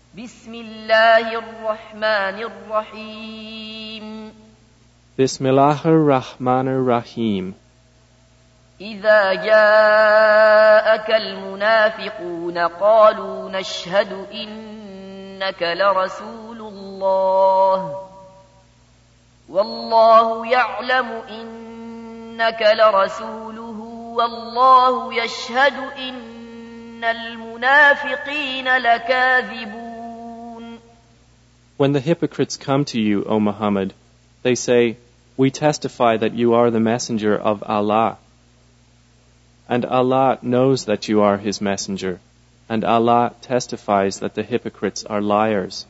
بسم الله الرحمن الرحيم بسم الله الرحمن الرحيم إذا جاءك المنافقون قالوا نشهد إنك لرسول الله والله يعلم إنك لرسوله والله يشهد إن المنافقين لكاذبون. When the hypocrites come to you, O Muhammad, they say, "We testify that you are the messenger of Allah." And Allah knows that you are His messenger, and Allah testifies that the hypocrites are liars.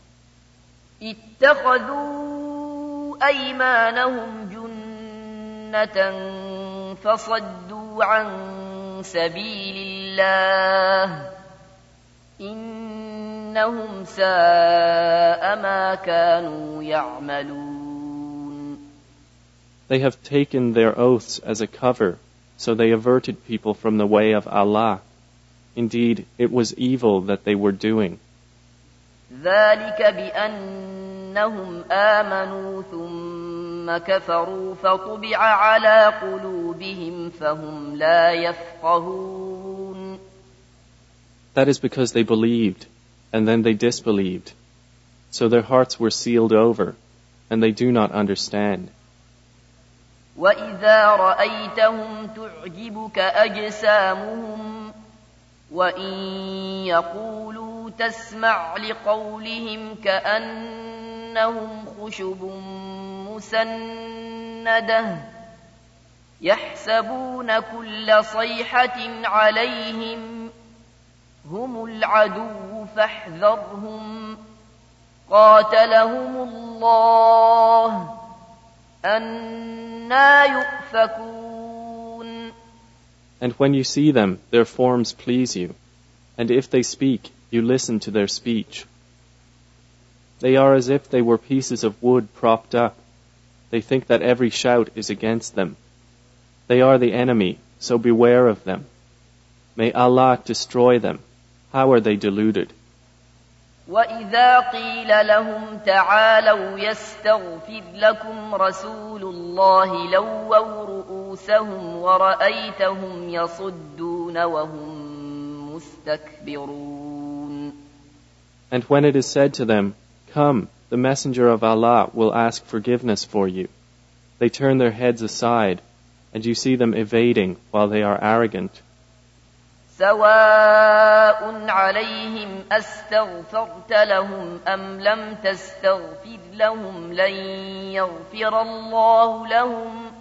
اتخذوا أيمانهم جنة فصدوا عن سبيل الله إنهم ساء ما كانوا يعملون. They have taken their oaths as a cover, so they averted people from the way of Allah. Indeed, it was evil that they were doing. ذلك بأنهم آمنوا ثم كفروا فطبع على قلوبهم فهم لا يفقهون. That is because they believed, and then they disbelieved. So their hearts were sealed over, and they do not understand. وَإِذَا رَأَيْتَهُمْ تُعْجِبُكَ أَجْسَامُهُمْ وَإِنْ يَقُولُوا تَسْمَعْ لِقَوْلِهِمْ كَأَنَّهُمْ خُشُبٌ مُّسَنَّدَةٌ يَحْسَبُونَ كُلَّ صَيْحَةٍ عَلَيْهِمْ هم العدو فاحذرهم قاتلهم الله أنى يؤفكون. And when you see them, their forms please you, and if they speak, you listen to their speech. They are as if they were pieces of wood propped up. They think that every shout is against them. They are the enemy, so beware of them. May Allah destroy them. How are they deluded? وَإِذَا قِيلَ لَهُمْ تَعَالَوْا يَسْتَغْفِرْ لَكُمْ رَسُولُ اللَّهِ لَوَّوْا رُؤُوسَهُمْ وَرَأَيْتَهُمْ يَصُدُّونَ وَهُمْ مُسْتَكْبِرُونَ. And when it is said to them, "Come, the Messenger of Allah will ask forgiveness for you," they turn their heads aside, and you see them evading while they are arrogant. سواء عليهم أستغفرت لهم أم لم تستغفر لهم لن يغفر الله لهم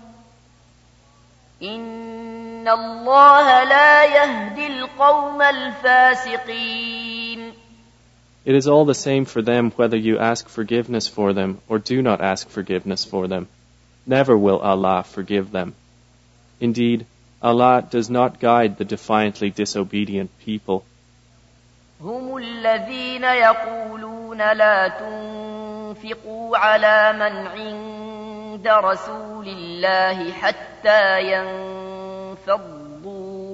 إن الله لا يهدي القوم الفاسقين. It is all the same for them whether you ask forgiveness for them or do not ask forgiveness for them. Never will Allah forgive them. Indeed, Allah does not guide the defiantly disobedient people. هم الذين يقولون لا تنفقوا على من عند رسول الله حتى ينفضوا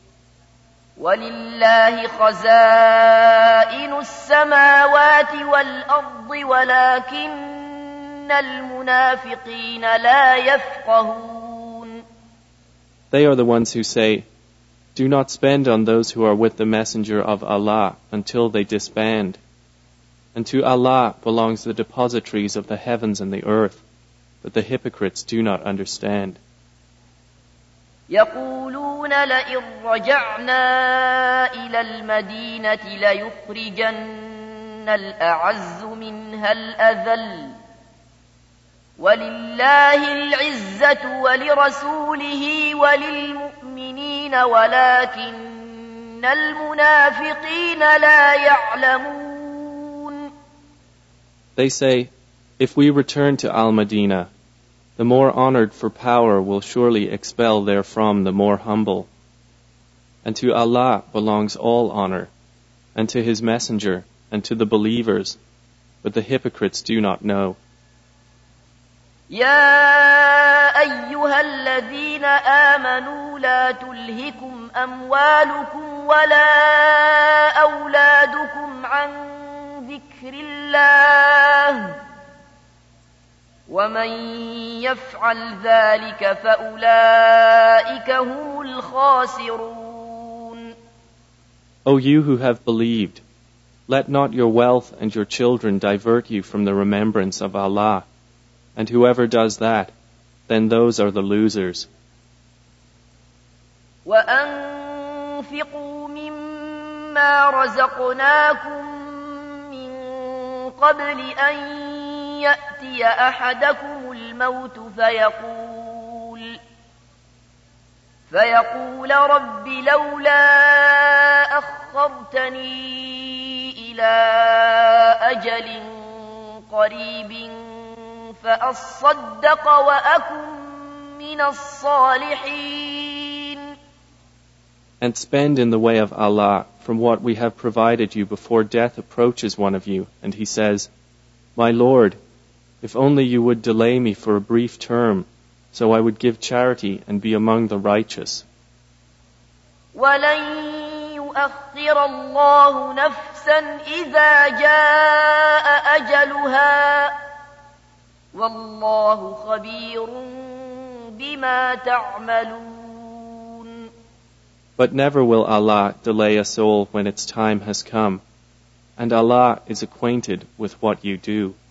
ولله خزائن السماوات والأرض ولكن المنافقين لا يفقهون. They are the ones who say, "Do not spend on those who are with the Messenger of Allah until they disband. And to Allah belongs the depositories of the heavens and the earth, but the hypocrites do not understand." يقولون لئن رجعنا إلى المدينة ليخرجن الأعز منها الأذل ولله العزة ولرسوله وللمؤمنين ولكن المنافقين لا يعلمون. They say, "If we return to Al-Madinah, the more honored for power will surely expel therefrom the more humble. And to Allah belongs all honor, and to His Messenger, and to the believers, but the hypocrites do not know." يا أيها الذين آمنوا لا تلهكم أموالكم ولا أولادكم عن ذكر الله ومن يفعل ذلك فأولئك هم الخاسرون. O you who have believed, let not your wealth and your children divert you from the remembrance of Allah, and whoever does that, then those are the losers. وأنفقوا مما رزقناكم من قبل أن يأتي أحدكم الموت فيقول رب لولا أخرتني إلى أجل قريب فأصدق وأكن من الصالحين. And spend in the way of Allah from what we have provided you before death approaches one of you, and he says, My Lord, if only you would delay me for a brief term, so I would give charity and be among the righteous. وَلَن يُؤَخِّرَ اللَّهُ نَفْسًا إِذَا جَاءَ أَجَلُهَا وَاللَّهُ خَبِيرٌ بِمَا تَعْمَلُونَ. But never will Allah delay a soul when its time has come, and Allah is acquainted with what you do.